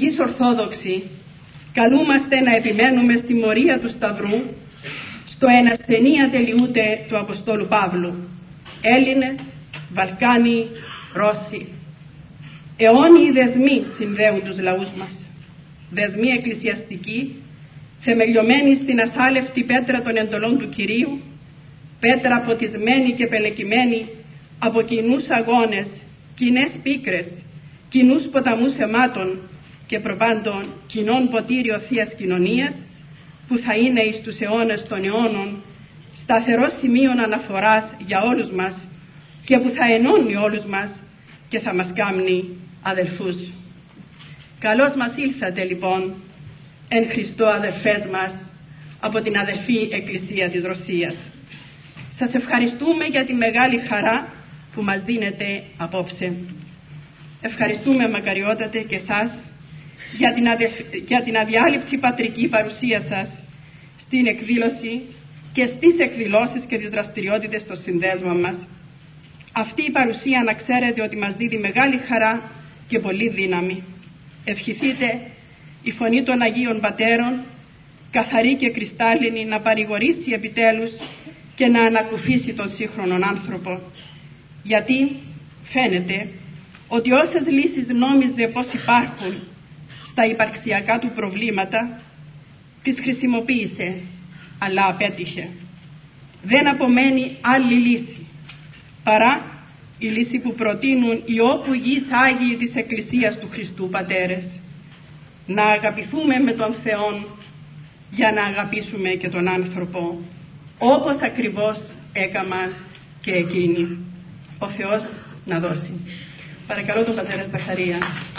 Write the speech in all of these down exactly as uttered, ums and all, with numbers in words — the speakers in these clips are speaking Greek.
εμείς Ορθόδοξοι καλούμαστε να επιμένουμε στη μορία του Σταυρού, στο εν ασθενεία τελειούται του Αποστόλου Παύλου. Έλληνες, Βαλκάνοι, Ρώσοι. Αιώνιοι δεσμοί συνδέουν τους λαούς μας. Δεσμοί εκκλησιαστικοί, θεμελιωμένοι στην ασάλευτη πέτρα των εντολών του Κυρίου, πέτρα ποτισμένη και πελεκυμένη από κοινούς αγώνες, κοινές πίκρες, κοινούς ποταμούς αιμάτων και προπάντων κοινών ποτήριο Θείας Κοινωνίας, που θα είναι εις τους αιώνες των αιώνων σταθερό σημείο αναφοράς για όλους μας και που θα ενώνει όλους μας και θα μας κάνει αδελφούς. Καλώς μας ήλθατε λοιπόν εν Χριστώ αδελφές μας από την αδελφή Εκκλησία της Ρωσίας. Σας ευχαριστούμε για τη μεγάλη χαρά που μας δίνετε απόψε. Ευχαριστούμε μακαριότατε και εσάς για την, αδεφ... για την αδιάλειπτη πατρική παρουσία σας στην εκδήλωση και στις εκδηλώσεις και τις δραστηριότητες στο συνδέσμα μας. Αυτή η παρουσία να ξέρετε ότι μας δίδει μεγάλη χαρά και πολύ δύναμη. Ευχηθείτε η φωνή των Αγίων Πατέρων, καθαρή και κρυστάλλινη, να παρηγορήσει επιτέλους και να ανακουφίσει τον σύγχρονον άνθρωπο. Γιατί φαίνεται ότι όσες λύσεις νόμιζε πως υπάρχουν στα υπαρξιακά του προβλήματα, τις χρησιμοποίησε, αλλά απέτυχε. Δεν απομένει άλλη λύση παρά η λύση που προτείνουν οι όπου γης Άγιοι της Εκκλησίας του Χριστού πατέρες. Να αγαπηθούμε με τον Θεόν για να αγαπήσουμε και τον άνθρωπο, όπως ακριβώς έκαμαν και εκείνοι. Ο Θεός να δώσει. Παρακαλώ τον πατέρα Ζαχαρία.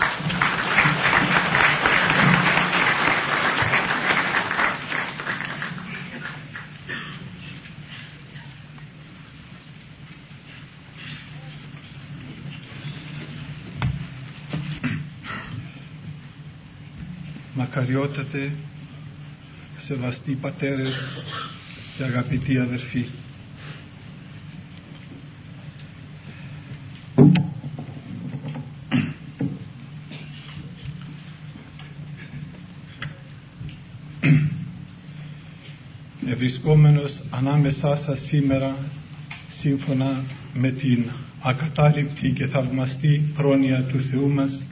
Μακαριότατε, σεβαστοί πατέρες και αγαπητοί αδερφοί, ευρισκόμενος ανάμεσά σας σήμερα σύμφωνα με την ακατάληπτη και θαυμαστή πρόνοια του Θεού μας,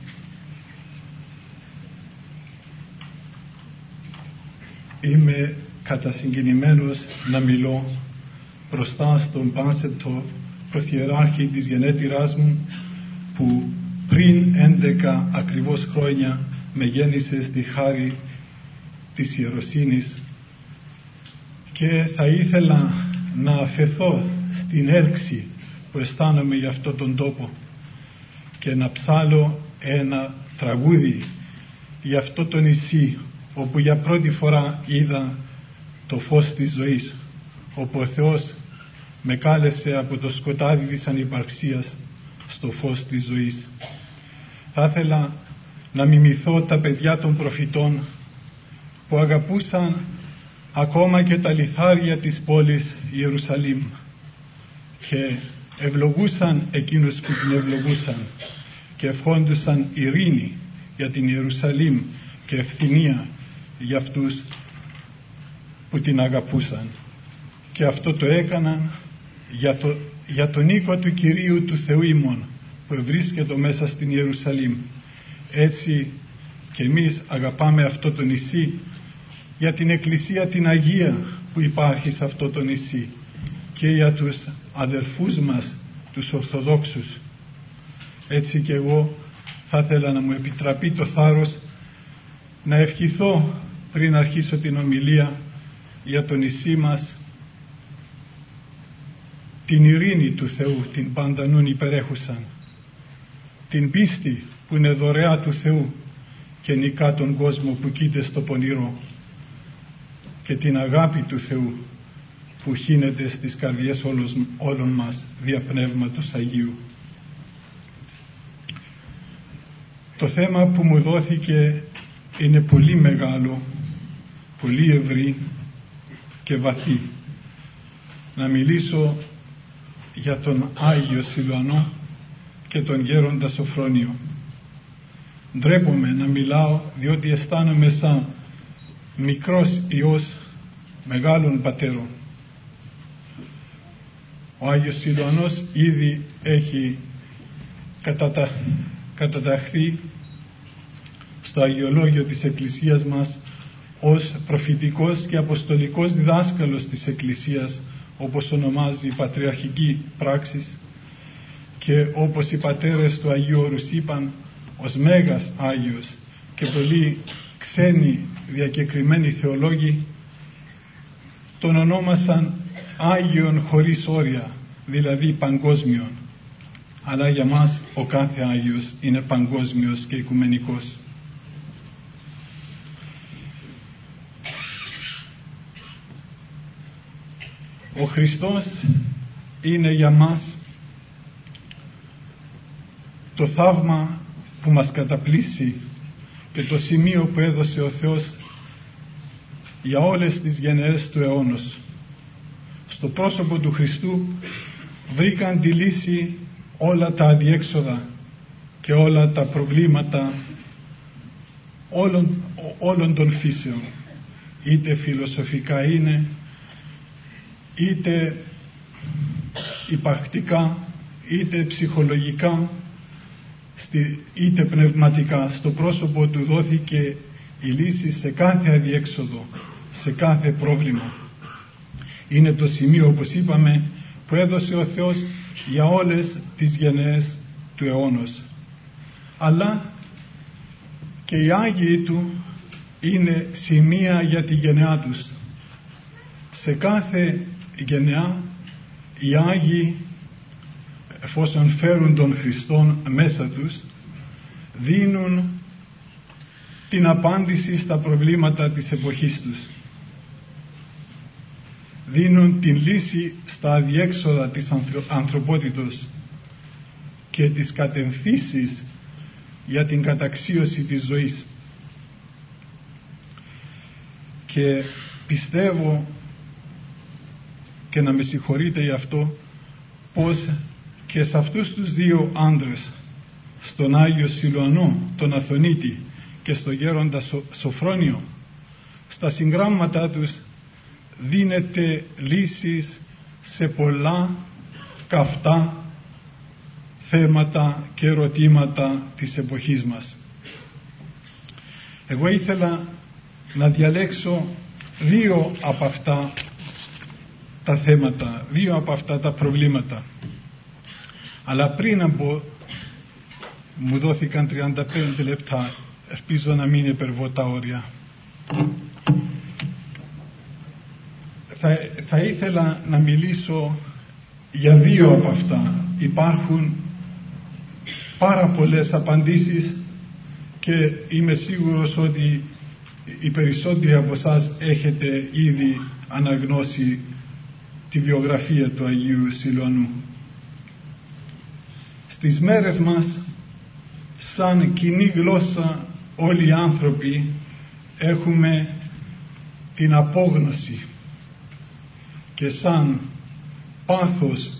είμαι κατασυγκινημένος να μιλώ μπροστά στον πάνσεπτο Πρωθιεράρχη της γενέτειράς μου, που πριν έντεκα ακριβώς χρόνια με γέννησε στη χάρη της ιεροσύνης, και θα ήθελα να αφεθώ στην έλξη που αισθάνομαι για αυτόν τον τόπο και να ψάλω ένα τραγούδι για αυτό το νησί όπου για πρώτη φορά είδα το φως της ζωής, όπου ο Θεός με κάλεσε από το σκοτάδι της ανυπαρξίας στο φως της ζωής. Θα ήθελα να μιμηθώ τα παιδιά των προφητών που αγαπούσαν ακόμα και τα λιθάρια της πόλης Ιερουσαλήμ και ευλογούσαν εκείνους που την ευλογούσαν και ευχόντουσαν ειρήνη για την Ιερουσαλήμ και ευθυμία για αυτούς που την αγαπούσαν, και αυτό το έκαναν για, το, για τον οίκο του Κυρίου του Θεού ημών που βρίσκεται μέσα στην Ιερουσαλήμ. Έτσι και εμείς αγαπάμε αυτό το νησί για την Εκκλησία την Αγία που υπάρχει σε αυτό το νησί και για τους αδελφούς μας τους Ορθοδόξους. Έτσι και εγώ θα ήθελα να μου επιτραπεί το θάρρος να ευχηθώ πριν αρχίσω την ομιλία για το νησί μας την ειρήνη του Θεού, την παντανούν υπερέχουσαν, την πίστη που είναι δωρεά του Θεού και νικά τον κόσμο που κοίται στο πονηρό, και την αγάπη του Θεού που χύνεται στις καρδιές όλων, όλων μας δια Πνεύματος Αγίου. Το θέμα που μου δόθηκε είναι πολύ μεγάλο, πολύ ευρύ και βαθύ. Να μιλήσω για τον Άγιο Σιλουανό και τον Γέροντα Σοφρόνιο. ντρέπομαι να μιλάω, διότι αισθάνομαι σαν μικρός ιός μεγάλων πατέρων. Ο Άγιος Σιλουανός ήδη έχει κατατα... καταταχθεί στο Αγιολόγιο της Εκκλησίας μας ως προφητικός και αποστολικός διδάσκαλος της Εκκλησίας, όπως ονομάζει η Πατριαρχική Πράξης, και όπως οι πατέρες του Αγίου Όρους είπαν, ως Μέγας Άγιος, και πολλοί ξένοι διακεκριμένοι θεολόγοι τον ονόμασαν Άγιον χωρίς όρια, δηλαδή παγκόσμιον. Αλλά για μας ο κάθε Άγιος είναι παγκόσμιος και οικουμενικός. Ο Χριστός είναι για μας το θαύμα που μας καταπλήσει και το σημείο που έδωσε ο Θεός για όλες τις γενναίες του αιώνος. Στο πρόσωπο του Χριστού βρήκαν τη λύση όλα τα αδιέξοδα και όλα τα προβλήματα όλων, όλων των φύσεων, είτε φιλοσοφικά είναι, είτε υπαρκτικά, είτε ψυχολογικά, είτε πνευματικά. Στο πρόσωπο του δόθηκε η λύση σε κάθε αδιέξοδο, σε κάθε πρόβλημα. Είναι το σημείο, όπως είπαμε, που έδωσε ο Θεός για όλες τις γενναίες του αιώνος. Αλλά και οι Άγιοι Του είναι σημεία για τη γενεά τους. Σε κάθε γενεά οι Άγιοι, εφόσον φέρουν τον Χριστόν μέσα τους, δίνουν την απάντηση στα προβλήματα της εποχής τους. Δίνουν την λύση στα αδιέξοδα της ανθρωπότητος και τις κατευθύνσεις για την καταξίωση της ζωής. Και πιστεύω, και να με συγχωρείτε γι' αυτό, πως και σε αυτούς τους δύο άντρες, στον Άγιο Σιλουανό, τον Αθωνίτη, και στο γέροντα Σο, Σοφρόνιο, στα συγγράμματά τους δίνεται λύσεις σε πολλά καυτά θέματα και ερωτήματα της εποχής μας. Εγώ ήθελα να διαλέξω δύο από αυτά τα θέματα, δύο από αυτά τα προβλήματα. Αλλά πριν από, μου δόθηκαν τριάντα πέντε λεπτά, ελπίζω να μην υπερβώ τα όρια. Θα, θα ήθελα να μιλήσω για δύο από αυτά. Υπάρχουν πάρα πολλές απαντήσεις και είμαι σίγουρος ότι οι περισσότεροι από εσάς έχετε ήδη αναγνώσει τη βιογραφία του Αγίου Σιλουανού. Στις μέρες μας, σαν κοινή γλώσσα, όλοι οι άνθρωποι έχουμε την απόγνωση, και σαν πάθος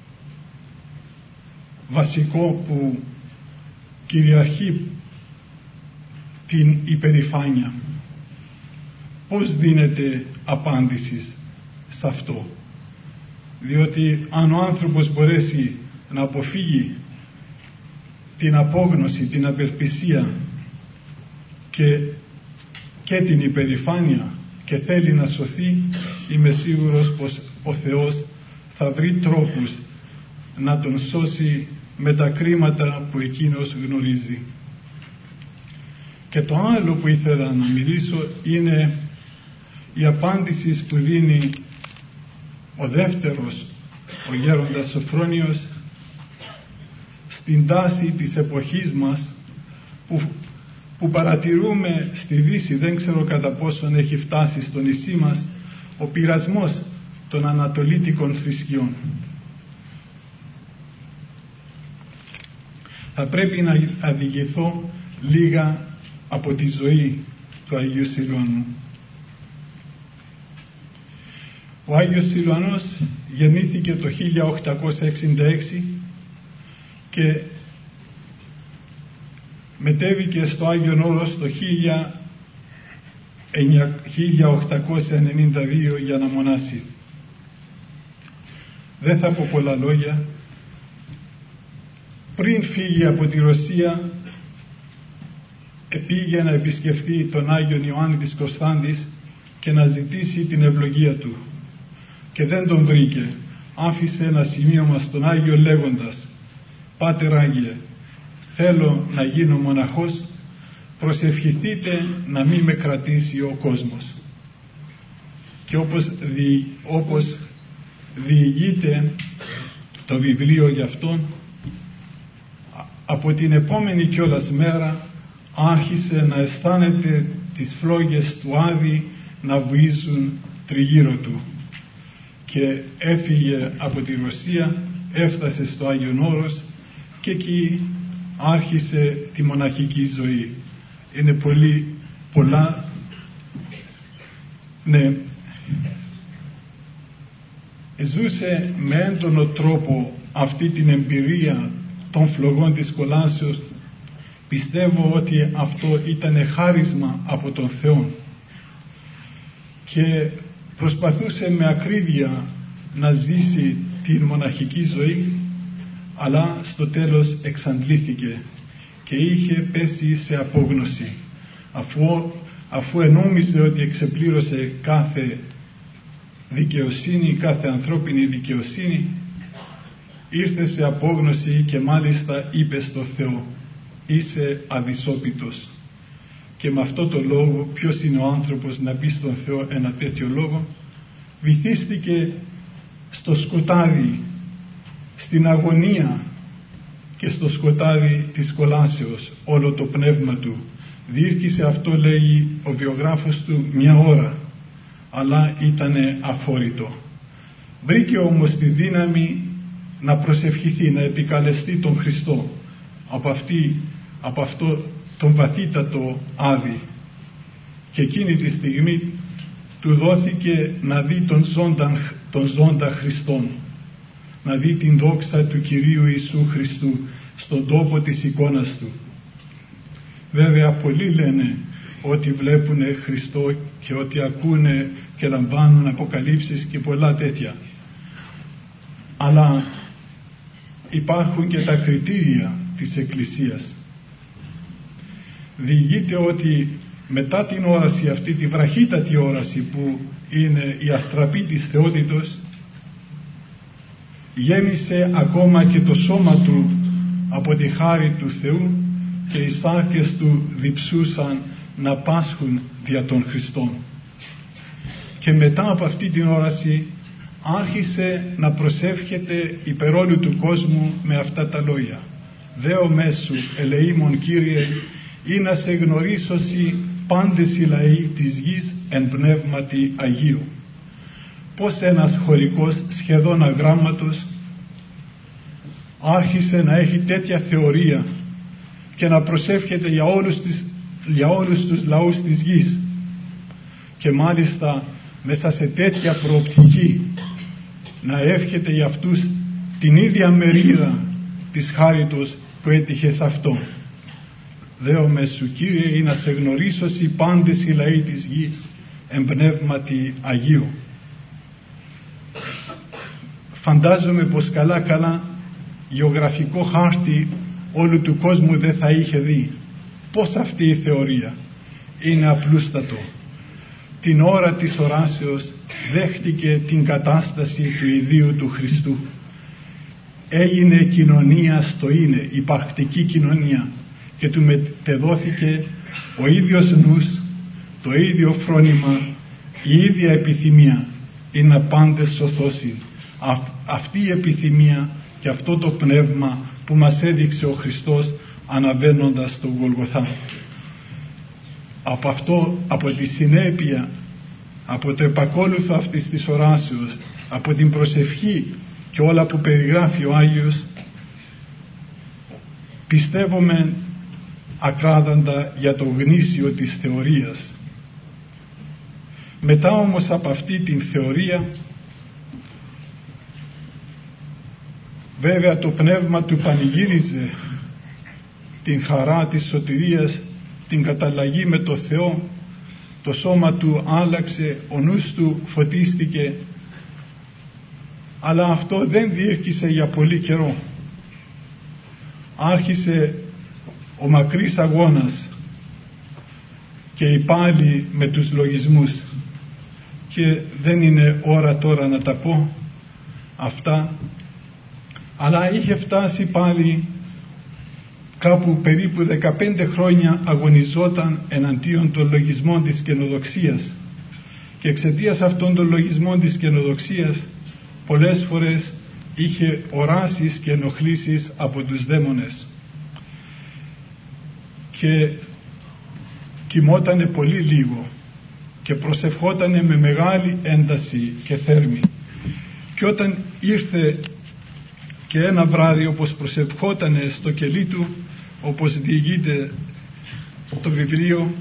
βασικό που κυριαρχεί την υπερηφάνεια. Πώς δίνεται απάντηση σε αυτό? Διότι αν ο άνθρωπος μπορέσει να αποφύγει την απόγνωση, την απελπισία και, και την υπερηφάνεια και θέλει να σωθεί, είμαι σίγουρος πως ο Θεός θα βρει τρόπους να τον σώσει με τα κρίματα που εκείνος γνωρίζει. Και το άλλο που ήθελα να μιλήσω είναι η απάντηση που δίνει ο δεύτερος, ο γέροντας Σοφρόνιος, στην τάση της εποχής μας που, που παρατηρούμε στη Δύση. Δεν ξέρω κατά πόσον έχει φτάσει στο νησί μας ο πειρασμός των ανατολίτικων θρησκειών. Θα πρέπει να αδικηθώ λίγα από τη ζωή του Αγίου Σιλουανού. Ο Άγιος Σιλουανός γεννήθηκε το χίλια οκτακόσια εξήντα έξι και μετέβηκε στο Άγιον Όρος το χίλια οκτακόσια ενενήντα δύο για να μονάσει. Δεν θα πω πολλά λόγια. Πριν φύγει από τη Ρωσία, πήγε να επισκεφθεί τον Άγιον Ιωάννη της Κωνσταντης και να ζητήσει την ευλογία του, και δεν τον βρήκε. Άφησε ένα σημείωμα στον Άγιο λέγοντας: «Πάτερ Άγιε, θέλω να γίνω μοναχός, προσευχηθείτε να μην με κρατήσει ο κόσμος». Και όπως, δι, όπως διηγείται το βιβλίο γι' αυτόν, από την επόμενη κιόλας μέρα άρχισε να αισθάνεται τις φλόγες του Άδη να βουίζουν τριγύρω του, και έφυγε από τη Ρωσία, έφτασε στο Άγιον Όρος και εκεί άρχισε τη μοναχική ζωή. Είναι πολύ πολλά, ναι, ζούσε με έντονο τρόπο αυτή την εμπειρία των φλογών της κολάσεως. Πιστεύω ότι αυτό ήταν χάρισμα από τον Θεό, και προσπαθούσε με ακρίβεια να ζήσει την μοναχική ζωή, αλλά στο τέλος εξαντλήθηκε και είχε πέσει σε απόγνωση. Αφού, αφού ενόμιζε ότι εξεπλήρωσε κάθε δικαιοσύνη, κάθε ανθρώπινη δικαιοσύνη, ήρθε σε απόγνωση και μάλιστα είπε στο Θεό: «Είσαι αδυσόπιτος». Και με αυτό το λόγο, ποιος είναι ο άνθρωπος να πει στον Θεό ένα τέτοιο λόγο? Βυθίστηκε στο σκοτάδι, στην αγωνία και στο σκοτάδι της κολάσεως όλο το πνεύμα του. Διήρκησε αυτό, λέει ο βιογράφος του, μια ώρα, αλλά ήτανε αφόρητο. Βρήκε όμως τη δύναμη να προσευχηθεί, να επικαλεστεί τον Χριστό από, αυτή, από αυτό τον βαθύτατο άδη, και εκείνη τη στιγμή του δόθηκε να δει τον ζώντα, τον ζώντα Χριστόν, να δει την δόξα του Κυρίου Ιησού Χριστού στον τόπο της εικόνας του. Βέβαια πολλοί λένε ότι βλέπουνε Χριστό και ότι ακούνε και λαμβάνουν αποκαλύψεις και πολλά τέτοια, αλλά υπάρχουν και τα κριτήρια της Εκκλησίας. Διηγείται ότι μετά την όραση αυτή, τη βραχύτατη όραση που είναι η αστραπή της θεότητος, γέμισε ακόμα και το σώμα του από τη χάρη του Θεού, και οι σάρκες του διψούσαν να πάσχουν δια των Χριστών. Και μετά από αυτή την όραση άρχισε να προσεύχεται υπερ όλου του κόσμου με αυτά τα λόγια: «Δέο μέσου ελεήμων Κύριε, ή να σε γνωρίσωσι πάντες οι λαοί της γης εν πνεύματι Αγίου». Πως ένας χωρικός σχεδόν αγράμματος άρχισε να έχει τέτοια θεωρία και να προσεύχεται για όλους, τις, για όλους τους λαούς της γης, και μάλιστα μέσα σε τέτοια προοπτική να εύχεται για αυτούς την ίδια μερίδα της χάριτος που έτυχε σε αυτό. «Δέο με σου Κύριε, ή να σε γνωρίσωσι πάντες οι λαοί της γης εν πνεύματι Αγίου». Φαντάζομαι πως καλά καλά γεωγραφικό χάρτη όλου του κόσμου δεν θα είχε δει. Πως αυτή η θεωρία είναι απλούστατο. Την ώρα της οράσεως δέχτηκε την κατάσταση του ιδίου του Χριστού. Έγινε κοινωνία στο είναι, υπαρκτική κοινωνία, και του μετεδόθηκε ο ίδιος νους, το ίδιο φρόνημα, η ίδια επιθυμία, είναι να πάντες σωθώσει. Α, αυτή η επιθυμία και αυτό το πνεύμα που μας έδειξε ο Χριστός αναβαίνοντας στον Γολγοθά. Από αυτό, από τη συνέπεια, από το επακόλουθο αυτής της οράσεως, από την προσευχή και όλα που περιγράφει ο Άγιος, πιστεύουμε ακράδαντα για το γνήσιο της θεωρίας. Μετά όμως από αυτή την θεωρία, βέβαια το πνεύμα του πανηγύριζε την χαρά της σωτηρίας, την καταλλαγή με το Θεό, το σώμα του άλλαξε, ο νους του φωτίστηκε, αλλά αυτό δεν διήρκησε για πολύ καιρό. Άρχισε ο μακρύς αγώνας και οι πάλι με τους λογισμούς, και δεν είναι ώρα τώρα να τα πω αυτά, αλλά είχε φτάσει πάλι κάπου περίπου δεκαπέντε χρόνια αγωνιζόταν εναντίον των λογισμών της καινοδοξίας, και εξαιτίας αυτών των λογισμών της καινοδοξίας πολλές φορές είχε οράσεις και ενοχλήσεις από τους δαίμονες και κοιμότανε πολύ λίγο και προσευχότανε με μεγάλη ένταση και θέρμη, και όταν ήρθε και ένα βράδυ, όπως προσευχότανε στο κελί του, όπως διηγείται το βιβλίο,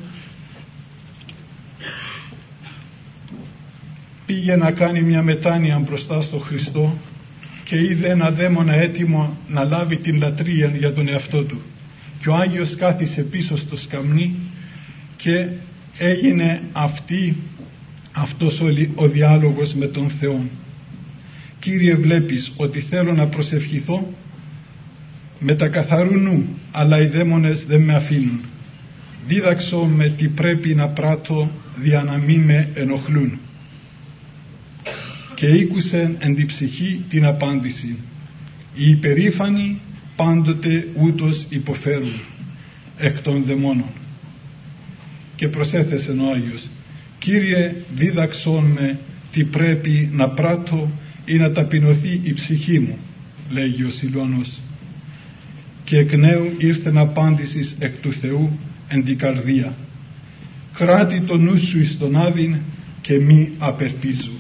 πήγε να κάνει μια μετάνοια μπροστά στο Χριστό και είδε ένα δαίμονα έτοιμο να λάβει την λατρεία για τον εαυτό του, και ο Άγιος κάθισε πίσω στο σκαμνί και έγινε αυτή, αυτός ο, ο διάλογος με τον Θεό. Κύριε, βλέπεις ότι θέλω να προσευχηθώ με τα καθαρού νου, αλλά οι δαίμονες δεν με αφήνουν. Δίδαξω με τι πρέπει να πράττω, δια να μην με ενοχλούν. Και ήκουσεν εν τη ψυχή την απάντηση. Οι υπερήφανοι πάντοτε ούτως υποφέρουν εκ των δαιμόνων. Και προσέθεσε ο Άγιος, Κύριε, δίδαξον με τι πρέπει να πράττω ή να ταπεινωθεί η ψυχή μου, λέγει ο Σιλουανός. Και εκ νέου ήρθεν απάντησης εκ του Θεού εν την καρδία. Κράτη το νου σου εις τον άδειν και μη απερπίζου.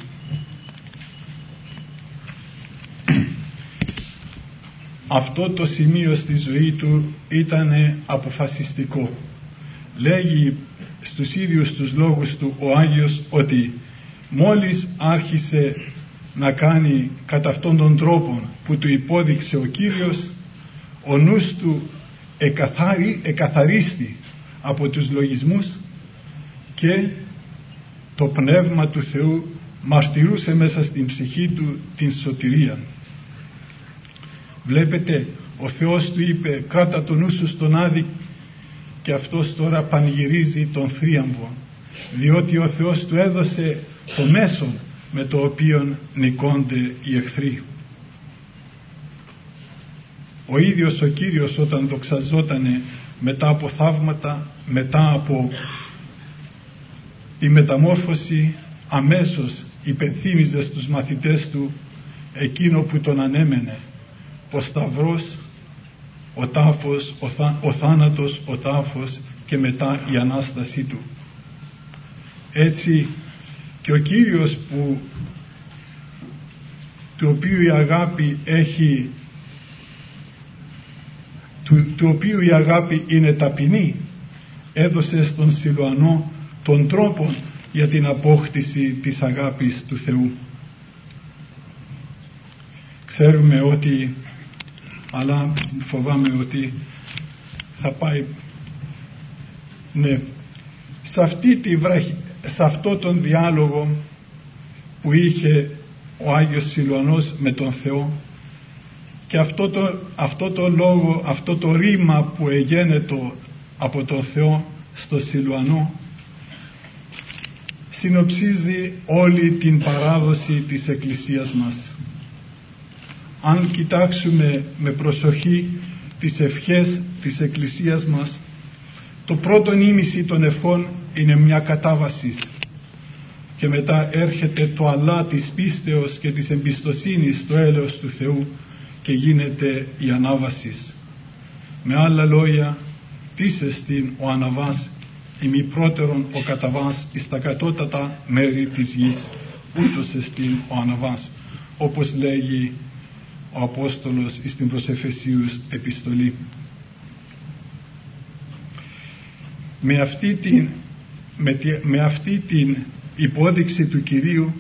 Αυτό το σημείο στη ζωή του ήταν αποφασιστικό. Λέγει στους ίδιους τους λόγους του ο Άγιος ότι μόλις άρχισε να κάνει κατά αυτόν τον τρόπο που του υπόδειξε ο Κύριος, ο νους του εκαθαρί, εκαθαρίστη από τους λογισμούς και το Πνεύμα του Θεού μαρτυρούσε μέσα στην ψυχή του την σωτηρία. Βλέπετε, ο Θεός του είπε κράτα το νου σου στον άδη, και αυτός τώρα πανηγυρίζει τον θρίαμβο, διότι ο Θεός του έδωσε το μέσο με το οποίο νικώνται οι εχθροί. Ο ίδιος ο Κύριος, όταν δοξαζότανε μετά από θαύματα, μετά από τη μεταμόρφωση, αμέσως υπενθύμιζε στους μαθητές του εκείνο που τον ανέμενε, ο σταυρός, ο τάφος, ο, θά, ο θάνατος, ο τάφος και μετά η Ανάστασή του. Έτσι και ο Κύριος, που του οποίου η αγάπη έχει του, του οποίου η αγάπη είναι ταπεινή, έδωσε στον Σιλουανό τον τρόπο για την απόκτηση της αγάπης του Θεού. Ξέρουμε ότι, αλλά φοβάμαι ότι θα πάει, ναι, σε, αυτή τη βραχη, σε αυτό τον διάλογο που είχε ο Άγιος Σιλουανός με τον Θεό, και αυτό το, αυτό το λόγο, αυτό το ρήμα που εγένετο από τον Θεό στο Σιλουανό, συνοψίζει όλη την παράδοση της Εκκλησίας μας. Αν κοιτάξουμε με προσοχή τις ευχές της Εκκλησίας μας, το πρώτο ήμιση των ευχών είναι μια κατάβαση, και μετά έρχεται το αλλά της πίστεως και της εμπιστοσύνης στο έλεος του Θεού και γίνεται η ανάβαση. Με άλλα λόγια, τίς εστίν ο αναβάς, ημιπρότερον ο καταβάς εις τα κατώτατα μέρη της γης, ούτως εστίν ο αναβάς, όπως λέγει ο Απόστολος εις την προς Εφεσίους επιστολή. Με αυτή την, με, τη, με αυτή την υπόδειξη του Κυρίου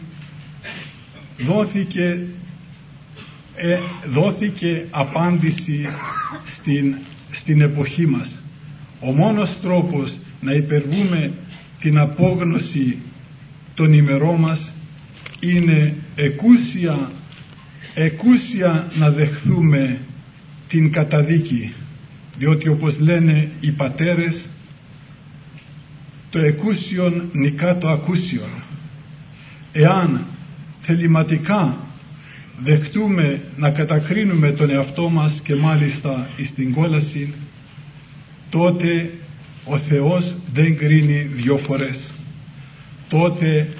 δόθηκε, ε, δόθηκε απάντηση στην στην εποχή μας. Ο μόνος τρόπος να υπερβούμε την απόγνωση των ημερών μας είναι εκούσια, εκούσια να δεχθούμε την καταδίκη, διότι όπως λένε οι πατέρες, το εκούσιον νικά το ακούσιον. Εάν θεληματικά δεχτούμε να κατακρίνουμε τον εαυτό μας και μάλιστα εις την κόλαση, τότε ο Θεός δεν κρίνει δυο φορές. Τότε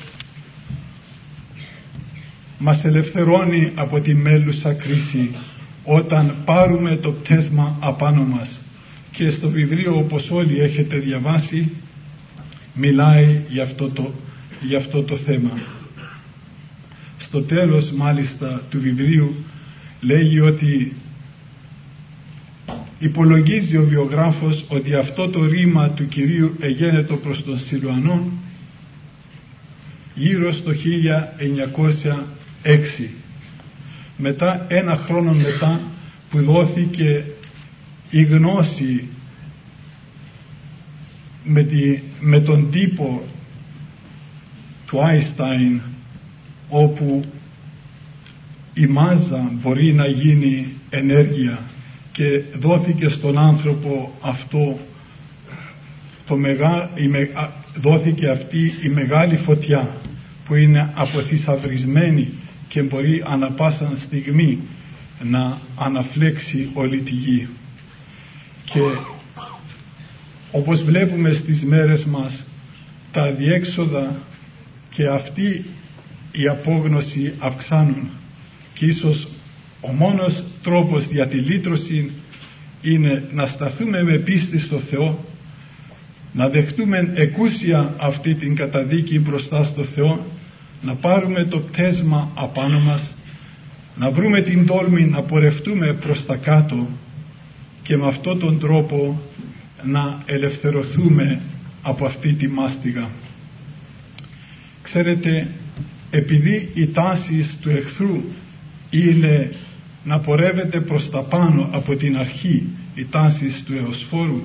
μας ελευθερώνει από τη μέλουσα κρίση όταν πάρουμε το πτέσμα απάνω μας. Και στο βιβλίο, όπως όλοι έχετε διαβάσει, μιλάει για αυτό το, για αυτό το θέμα. Στο τέλος μάλιστα του βιβλίου λέγει ότι υπολογίζει ο βιογράφος ότι αυτό το ρήμα του Κυρίου εγένετο προς τον Σιλουανόν γύρω στο χίλια εννιακόσια έξι, μετά ένα χρόνο μετά που δόθηκε η γνώση με, τη, με τον τύπο του Άινστάιν, όπου η μάζα μπορεί να γίνει ενέργεια, και δόθηκε στον άνθρωπο αυτό το μεγά, η, δόθηκε αυτή η μεγάλη φωτιά που είναι αποθυσαυρισμένη και μπορεί ανα πάσα στιγμή να αναφλέξει όλη τη γη. Και όπως βλέπουμε στις μέρες μας, τα αδιέξοδα και αυτή η απόγνωση αυξάνουν, και ίσως ο μόνος τρόπος για τη λύτρωση είναι να σταθούμε με πίστη στο Θεό, να δεχτούμε εκούσια αυτή την καταδίκη μπροστά στο Θεό, να πάρουμε το πτέσμα απάνω μας, να βρούμε την τόλμη να πορευτούμε προς τα κάτω και με αυτόν τον τρόπο να ελευθερωθούμε από αυτή τη μάστιγα. Ξέρετε, επειδή οι τάσεις του εχθρού είναι να πορεύεται προς τα πάνω από την αρχή, οι τάσεις του εωσφόρου,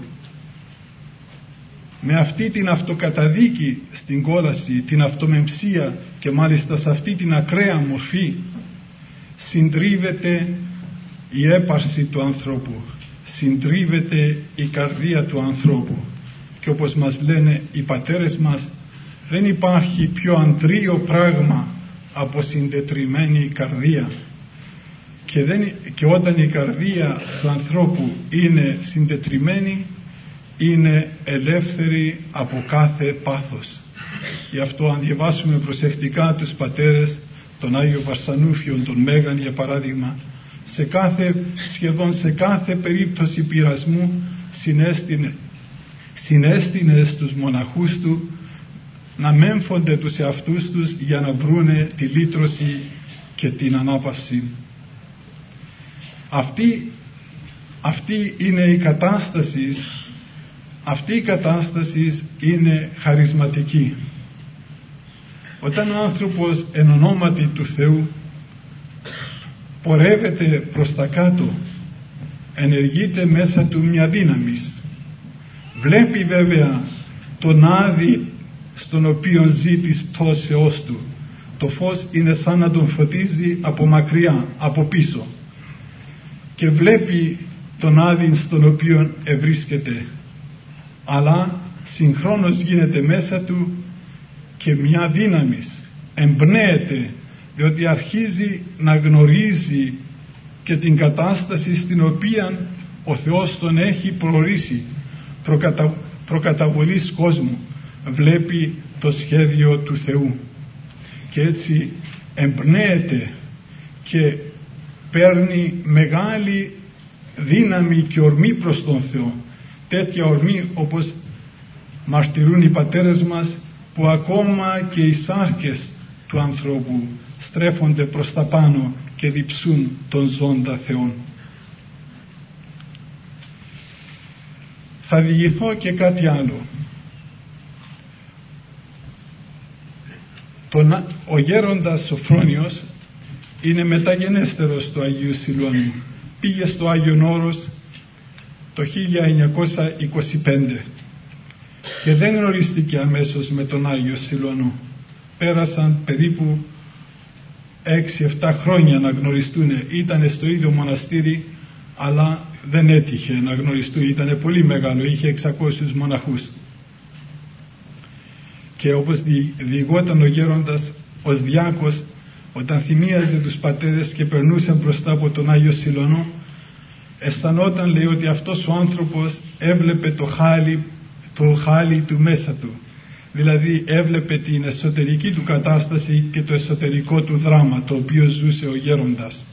με αυτή την αυτοκαταδίκη στην κόλαση, την αυτομεμψία και μάλιστα σε αυτή την ακραία μορφή, συντρίβεται η έπαρση του ανθρώπου, συντρίβεται η καρδία του ανθρώπου, και όπως μας λένε οι πατέρες μας, δεν υπάρχει πιο αντρίο πράγμα από συντετριμένη καρδία. Και, δεν, και όταν η καρδία του ανθρώπου είναι συντετριμένη, είναι ελεύθερη από κάθε πάθος. Γι' αυτό αν διαβάσουμε προσεκτικά τους πατέρες, τον Άγιο Βαρσανούφιον, τον Μέγαν για παράδειγμα, σε κάθε, σχεδόν σε κάθε περίπτωση πειρασμού συνέστηνε, συνέστηνε στους μοναχούς του να μέμφονται τους εαυτούς τους για να βρούνε τη λύτρωση και την ανάπαυση. Αυτή, αυτή είναι η κατάσταση, αυτή η κατάσταση είναι χαρισματική. Όταν ο άνθρωπος εν ονόματι του Θεού πορεύεται προς τα κάτω, ενεργείται μέσα του μια δύναμη. Βλέπει βέβαια τον άδη στον οποίο ζει της πτώσεώς του. Το φως είναι σαν να τον φωτίζει από μακριά, από πίσω, και βλέπει τον άδη στον οποίο ευρίσκεται, αλλά συγχρόνως γίνεται μέσα του και μια δύναμη, εμπνέεται, διότι αρχίζει να γνωρίζει και την κατάσταση στην οποία ο Θεός τον έχει προορίσει προκατα... προκαταβολής κόσμου. Βλέπει το σχέδιο του Θεού και έτσι εμπνέεται και παίρνει μεγάλη δύναμη και ορμή προς τον Θεό, τέτοια ορμή όπως μαρτυρούν οι πατέρες μας, που ακόμα και οι σάρκες του ανθρώπου στρέφονται προς τα πάνω και διψούν τον ζώντα Θεόν. Θα διηγηθώ και κάτι άλλο. Τον, ο γέροντας Σοφρόνιος είναι μεταγενέστερος του Αγίου Σιλουανού. Πήγε στο Άγιον Όρος το χίλια εννιακόσια είκοσι πέντε και δεν γνωριστήκε αμέσως με τον Άγιο Σιλουανό. Πέρασαν περίπου έξι εφτά χρόνια να γνωριστούν. Ήταν στο ίδιο μοναστήρι, αλλά δεν έτυχε να γνωριστούν. Ήταν πολύ μεγάλο, είχε εξακόσιους μοναχούς. Και όπως διηγόταν ο γέροντας ως διάκος, όταν θυμίαζε τους πατέρες και περνούσε μπροστά από τον Άγιο Σιλουανό, αισθανόταν, λέει, ότι αυτός ο άνθρωπος έβλεπε το χάλι, το χάλι του μέσα του. Δηλαδή έβλεπε την εσωτερική του κατάσταση και το εσωτερικό του δράμα το οποίο ζούσε ο γέροντας,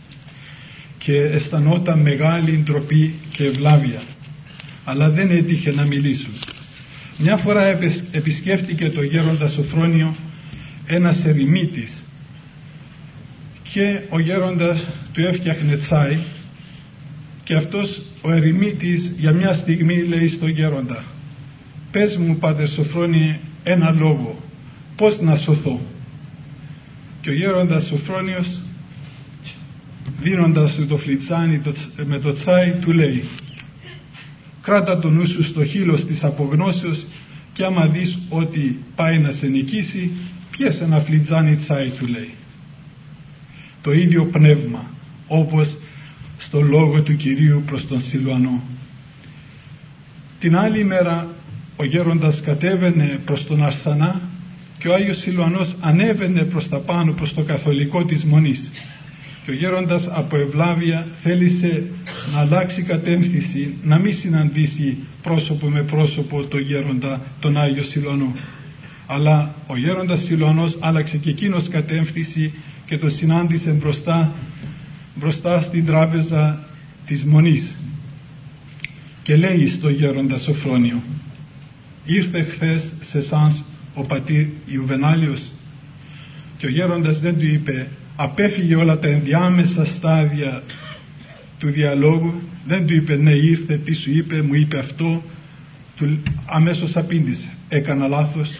και αισθανόταν μεγάλη ντροπή και ευλάβεια, αλλά δεν έτυχε να μιλήσουν. Μια φορά επισκέφτηκε το γέροντα Σωφρόνιο ένας ερημίτης και ο γέροντας του έφτιαχνε τσάι, και αυτός ο ερημίτης για μια στιγμή λέει στο γέροντα: «Πες μου, Πάτερ Σωφρόνιε, ένα λόγο, πώς να σωθώ?» Και ο γέροντας Σωφρόνιος, δίνοντας του το φλιτσάνι με το τσάι, του λέει: «Κράτα το νου σου στο χείλος της απογνώσεως και άμα δεις ότι πάει να σε νικήσει, πιες ένα φλιτζάνι τσάι», του λέει. Το ίδιο πνεύμα όπως στο λόγο του Κυρίου προς τον Σιλουανό. Την άλλη μέρα ο γέροντας κατέβαινε προς τον Αρσανά και ο Άγιος Σιλουανός ανέβαινε προς τα πάνω, προς το καθολικό της Μονής, και ο γέροντας από ευλάβεια θέλησε να αλλάξει κατεύθυνση, να μην συναντήσει πρόσωπο με πρόσωπο το γέροντα τον Άγιο Σιλουανό, αλλά ο γέροντας Σιλουανός άλλαξε και εκείνος κατεύθυνση και το συνάντησε μπροστά μπροστά στην τράπεζα της Μονής και λέει στο γέροντα Σωφρόνιο: «Ήρθε χθες σε εσάς ο πατήρ Ιουβενάλιος?» Και ο γέροντας δεν του είπε, απέφυγε όλα τα ενδιάμεσα στάδια του διαλόγου, δεν του είπε ναι ήρθε, τι σου είπε, μου είπε αυτό, του αμέσως απήντησε: «Έκανα λάθος?»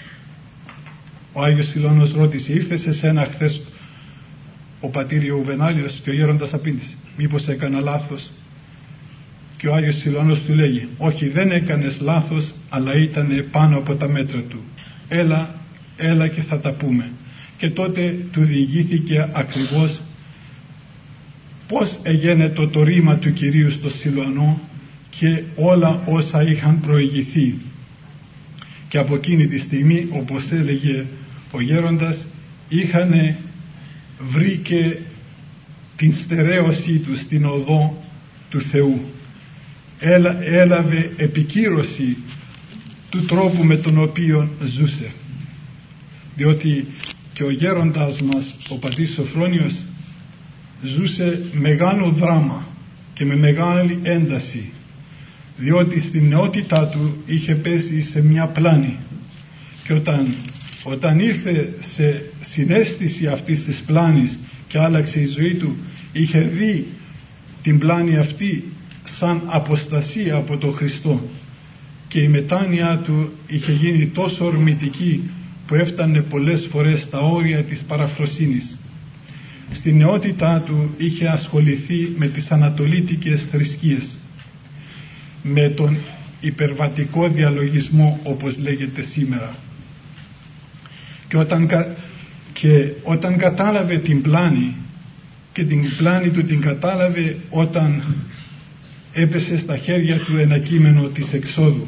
Ο Άγιος Σιλουανός ρώτησε: «Ήρθε σε σένα χθες ο πατήρ Ιουβενάλιος?» Και ο γέροντας απήντησε: «Μήπως έκανα λάθος?» Και ο Άγιος Σιλουανός του λέγει: «Όχι, δεν έκανες λάθος, αλλά ήταν πάνω από τα μέτρα του. Έλα, έλα και θα τα πούμε». Και τότε του διηγήθηκε ακριβώς πώς εγένετο το ρήμα του Κυρίου στο Σιλουανό και όλα όσα είχαν προηγηθεί. Και από εκείνη τη στιγμή, όπως έλεγε ο γέροντας, είχαν βρει και την στερέωσή του στην οδό του Θεού. Έλα, έλαβε επικύρωση του τρόπου με τον οποίο ζούσε, διότι και ο γέροντας μας ο πατήρ Σωφρόνιος ζούσε μεγάλο δράμα και με μεγάλη ένταση, διότι στην νεότητά του είχε πέσει σε μια πλάνη, και όταν, όταν ήρθε σε συναίσθηση αυτής της πλάνης και άλλαξε η ζωή του, είχε δει την πλάνη αυτή σαν αποστασία από τον Χριστό, και η μετάνοια του είχε γίνει τόσο ορμητική που έφτανε πολλές φορές στα όρια της παραφροσύνης. Στην νεότητά του είχε ασχοληθεί με τις ανατολίτικες θρησκείες, με τον υπερβατικό διαλογισμό όπως λέγεται σήμερα, και όταν, και όταν κατάλαβε την πλάνη, και την πλάνη του την κατάλαβε όταν έπεσε στα χέρια του ένα κείμενο της Εξόδου,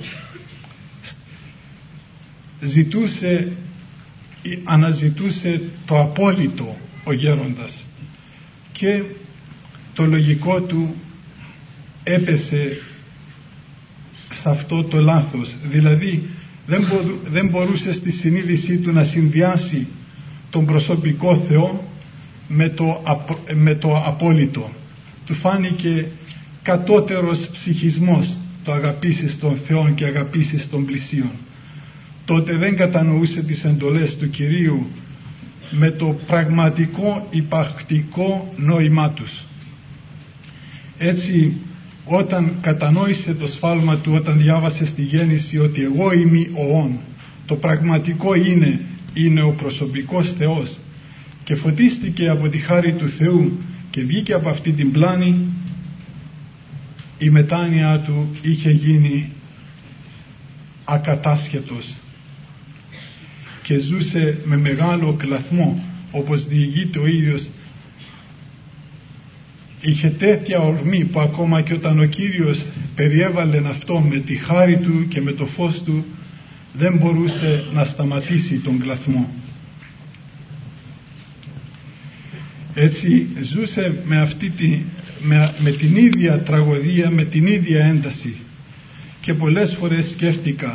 ζητούσε, αναζητούσε το απόλυτο ο γέροντας, και το λογικό του έπεσε σε αυτό το λάθος. Δηλαδή δεν, μπο, δεν μπορούσε στη συνείδησή του να συνδυάσει τον προσωπικό Θεό με το, με το απόλυτο. Του φάνηκε κατώτερος ψυχισμός το αγαπήσεις τον Θεό και αγαπήσεις τον πλησίον. Τότε δεν κατανοούσε τις εντολές του Κυρίου με το πραγματικό υπαρκτικό νόημά τους. Έτσι, όταν κατανόησε το σφάλμα του, όταν διάβασε στη Γέννηση ότι εγώ είμαι ο όν, το πραγματικό είναι, είναι ο προσωπικός Θεός, και φωτίστηκε από τη χάρη του Θεού και βγήκε από αυτή την πλάνη, η μετάνοια του είχε γίνει ακατάσχετος και ζούσε με μεγάλο κλαθμό, όπως διηγείται ο ίδιος. Είχε τέτοια ορμή που ακόμα και όταν ο Κύριος περιέβαλε αυτό με τη χάρη του και με το φως του, δεν μπορούσε να σταματήσει τον κλαθμό. Έτσι ζούσε με, αυτή τη, με, με την ίδια τραγωδία, με την ίδια ένταση, και πολλές φορές σκέφτηκα,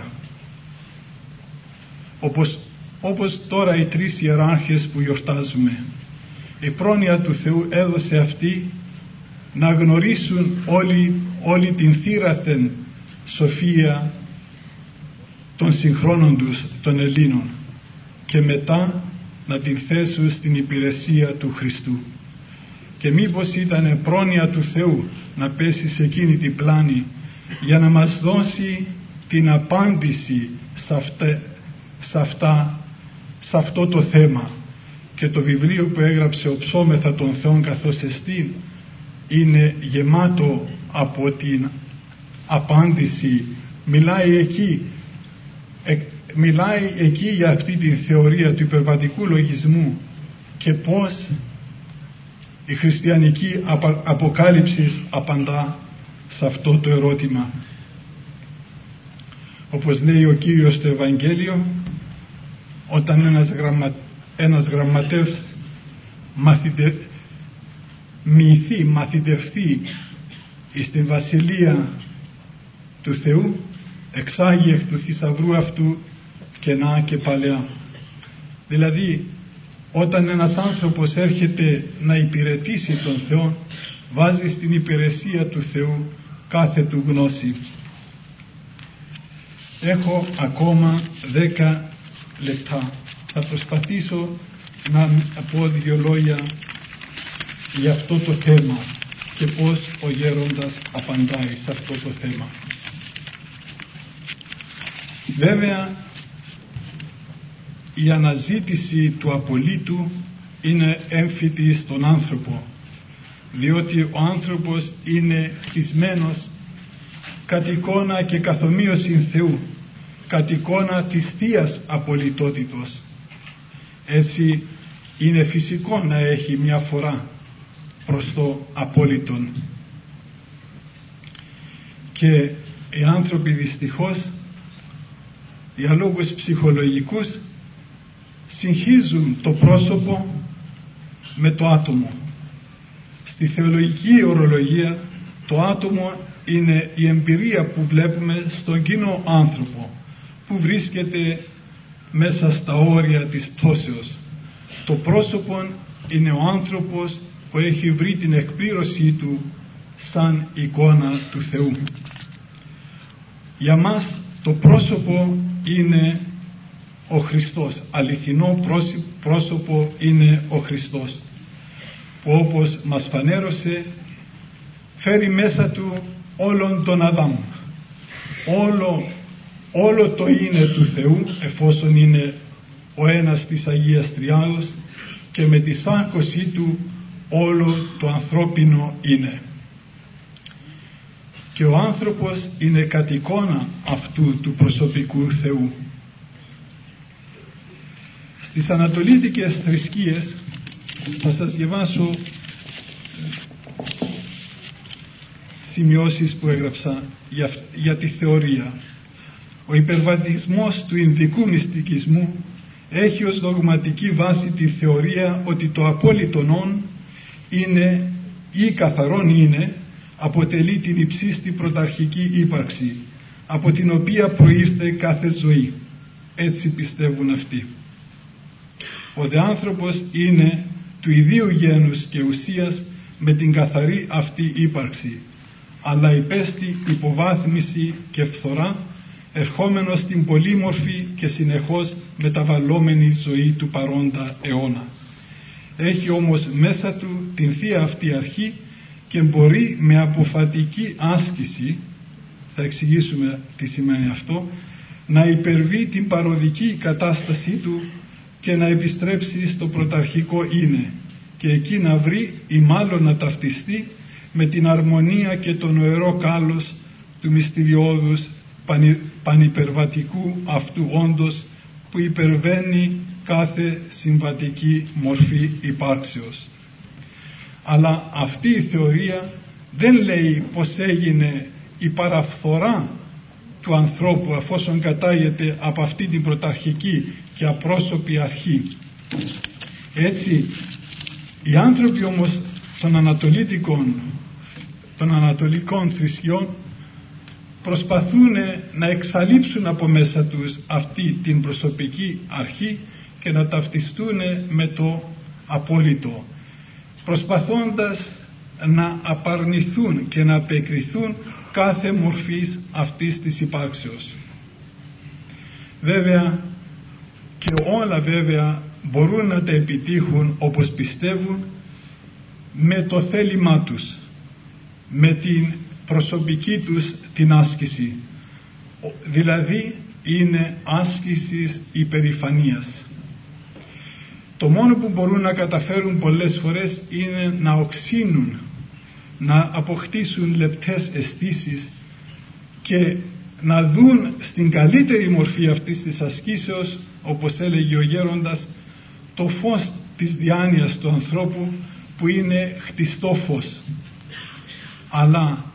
όπως, όπως τώρα οι τρεις ιεράρχες που γιορτάζουμε, η πρόνοια του Θεού έδωσε αυτή να γνωρίσουν όλη, όλη την θύραθεν σοφία των συγχρόνων τους των Ελλήνων και μετά να την θέσουν στην υπηρεσία του Χριστού. Και μήπως ήταν πρόνοια του Θεού να πέσει σε εκείνη την πλάνη για να μας δώσει την απάντηση σε, αυτά, σε, αυτά, σε αυτό το θέμα. Και το βιβλίο που έγραψε ο Ψώμεθα των Θεών καθώς εστίν είναι γεμάτο από την απάντηση. Μιλάει εκεί, ε, μιλάει εκεί για αυτή τη θεωρία του υπερβατικού λογισμού και πώς η χριστιανική απα, αποκάλυψη απαντά σε αυτό το ερώτημα. Όπως λέει ο Κύριος στο Ευαγγέλιο, όταν ένας, γραμμα, ένας γραμματεύς μαθητε, μυηθεί, μαθητευθεί στην Βασιλεία του Θεού, εξάγει εκ του θησαυρού αυτού κενά και παλαιά. Δηλαδή, όταν ένας άνθρωπος έρχεται να υπηρετήσει τον Θεό, βάζει στην υπηρεσία του Θεού κάθε του γνώση. Έχω ακόμα δέκα λεπτά. Θα προσπαθήσω να πω δύο λόγια για αυτό το θέμα και πώς ο γέροντας απαντάει σε αυτό το θέμα. Βέβαια, η αναζήτηση του απολύτου είναι έμφυτη στον άνθρωπο, διότι ο άνθρωπος είναι χτισμένος κατ' εικόνα και καθομοίωση Θεού, κατ' εικόνα της Θείας απολυτότητος. Έτσι είναι φυσικό να έχει μια φορά προς το απόλυτον. Και οι άνθρωποι δυστυχώς για λόγους ψυχολογικούς συγχύζουν το πρόσωπο με το άτομο. Στη θεολογική ορολογία το άτομο είναι η εμπειρία που βλέπουμε στον κοινό άνθρωπο που βρίσκεται μέσα στα όρια της πτώσεως. Το πρόσωπο είναι ο άνθρωπος που έχει βρει την εκπλήρωσή του σαν εικόνα του Θεού. Για μας το πρόσωπο είναι ο Χριστός, αληθινό πρόσωπο είναι ο Χριστός, που όπως μας φανέρωσε φέρει μέσα του όλον τον Αδάμ, όλο, όλο το είναι του Θεού, εφόσον είναι ο ένας της Αγίας Τριάδος, και με τη σάρκωσή του όλο το ανθρώπινο είναι. Και ο άνθρωπος είναι κατ' εικόνα αυτού του προσωπικού Θεού. Στις ανατολίτικες θρησκείες θα σας διαβάσω σημειώσεις που έγραψα για, για τη θεωρία. Ο υπερβατισμός του Ινδικού μυστικισμού έχει ως δογματική βάση τη θεωρία ότι το απόλυτον όν είναι ή καθαρόν είναι, αποτελεί την υψίστη πρωταρχική ύπαρξη από την οποία προήρθε κάθε ζωή. Έτσι πιστεύουν αυτοί. Ο δε άνθρωπος είναι του ιδίου γένους και ουσίας με την καθαρή αυτή ύπαρξη, αλλά υπέστη υποβάθμιση και φθορά, ερχόμενος στην πολύμορφη και συνεχώς μεταβαλλόμενη ζωή του παρόντα αιώνα. Έχει όμως μέσα του την θεία αυτή αρχή και μπορεί με αποφατική άσκηση, θα εξηγήσουμε τι σημαίνει αυτό, να υπερβεί την παροδική κατάστασή του και να επιστρέψει στο πρωταρχικό είναι, και εκεί να βρει ή μάλλον να ταυτιστεί με την αρμονία και τον νοερό κάλος του μυστηριώδους πανυπερβατικού αυτού όντως που υπερβαίνει κάθε συμβατική μορφή υπάρξεως. Αλλά αυτή η θεωρία δεν λέει πως έγινε η παραφθορά του ανθρώπου εφόσον κατάγεται από αυτή την πρωταρχική και απρόσωπη αρχή. Έτσι οι άνθρωποι όμως των ανατολίτικων, των ανατολικών θρησκειών προσπαθούν να εξαλείψουν από μέσα τους αυτή την προσωπική αρχή και να ταυτιστούν με το απόλυτο, προσπαθώντας να απαρνηθούν και να απεκριθούν κάθε μορφής αυτής της υπάρξεως. Βέβαια και όλα βέβαια μπορούν να τα επιτύχουν όπως πιστεύουν με το θέλημά τους, με την προσωπική τους την άσκηση, δηλαδή είναι άσκησης υπερηφανίας. Το μόνο που μπορούν να καταφέρουν πολλές φορές είναι να οξύνουν, να αποκτήσουν λεπτές αισθήσεις και να δουν στην καλύτερη μορφή αυτής της ασκήσεως, όπως έλεγε ο γέροντας, το φως της διάνοιας του ανθρώπου που είναι χτιστό φως. Αλλά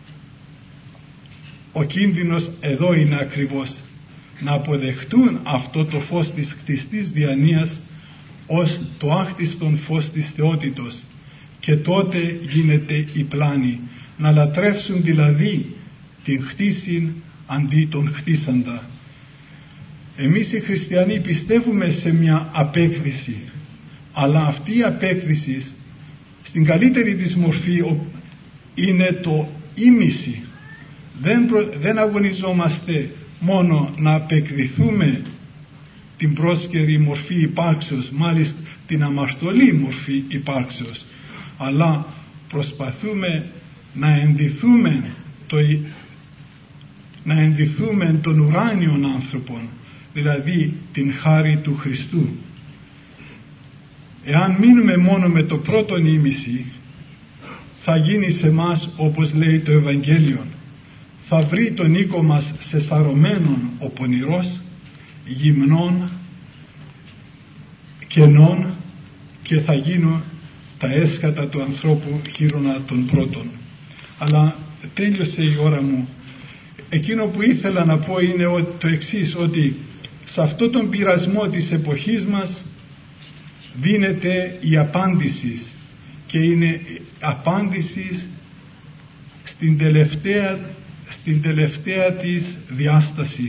ο κίνδυνος εδώ είναι ακριβώς να αποδεχτούν αυτό το φως της χτιστής διανοίας ως το άχτιστον φως της θεότητος, και τότε γίνεται η πλάνη, να λατρεύσουν δηλαδή την χτίσιν αντί τον χτίσαντα. Εμείς οι χριστιανοί πιστεύουμε σε μια απέκριση, αλλά αυτή η απέκριση στην καλύτερη της μορφή είναι το ήμιση. Δεν, προ, δεν αγωνιζόμαστε μόνο να απεκριθούμε την πρόσκαιρη μορφή υπάρξεως, μάλιστα την αμαρτωλή μορφή υπάρξεως, αλλά προσπαθούμε να ενδυθούμε το, να ενδυθούμε των ουράνιων άνθρωπων, δηλαδή την χάρη του Χριστού. Εάν μείνουμε μόνο με το πρώτο ήμιση, θα γίνει σε μας όπως λέει το Ευαγγέλιο, θα βρει τον οίκο μας σεσαρωμένον ο πονηρός, γυμνών, κενών, και θα γίνουν τα έσκατα του ανθρώπου χείρονα των πρώτων. Αλλά τέλειωσε η ώρα μου. Εκείνο που ήθελα να πω είναι το εξής, ότι σε αυτόν τον πειρασμό της εποχής μας δίνεται η απάντηση, και είναι απάντηση στην τελευταία, στην τελευταία της διάσταση,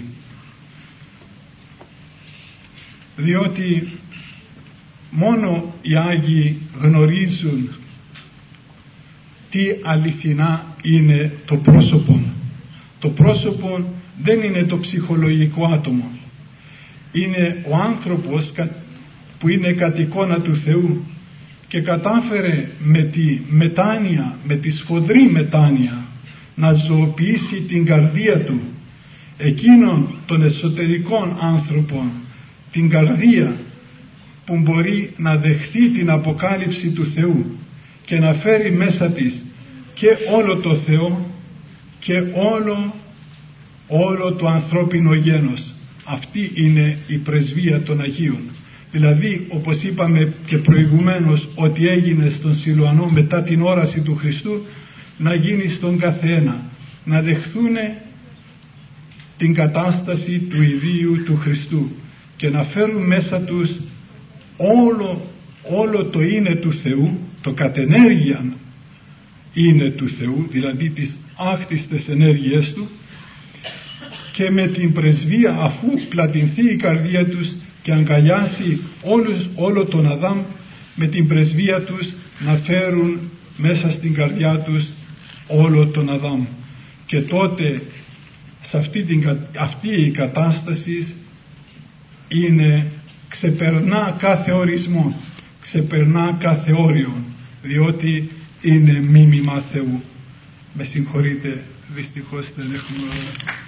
διότι μόνο οι Άγιοι γνωρίζουν τι αληθινά είναι το πρόσωπο. Το πρόσωπο δεν είναι το ψυχολογικό άτομο, είναι ο άνθρωπος που είναι κατ' εικόνα του Θεού και κατάφερε με τη μετάνοια, με τη σφοδρή μετάνοια να ζωοποιήσει την καρδία του, εκείνων των εσωτερικών άνθρωπων, την καρδία που μπορεί να δεχθεί την αποκάλυψη του Θεού και να φέρει μέσα της και όλο το Θεό και όλο, όλο το ανθρώπινο γένος. Αυτή είναι η πρεσβεία των Αγίων. Δηλαδή, όπως είπαμε και προηγουμένως, ότι έγινε στον Σιλουανό μετά την όραση του Χριστού, να γίνει στον καθένα, να δεχθούν την κατάσταση του ιδίου του Χριστού και να φέρουν μέσα τους όλο, όλο το είναι του Θεού, το κατενέργειαν είναι του Θεού, δηλαδή τις άκτιστες ενέργειές του, και με την πρεσβεία, αφού πλατινθεί η καρδία τους και αγκαλιάσει όλους, όλο τον Αδάμ, με την πρεσβεία τους να φέρουν μέσα στην καρδιά τους όλο τον Αδάμ. Και τότε σε αυτή, την, αυτή η κατάσταση είναι, ξεπερνά κάθε ορισμό, ξεπερνά κάθε όριο, διότι είναι μίμημα Θεού. Με συγχωρείτε, δυστυχώς δεν έχουμε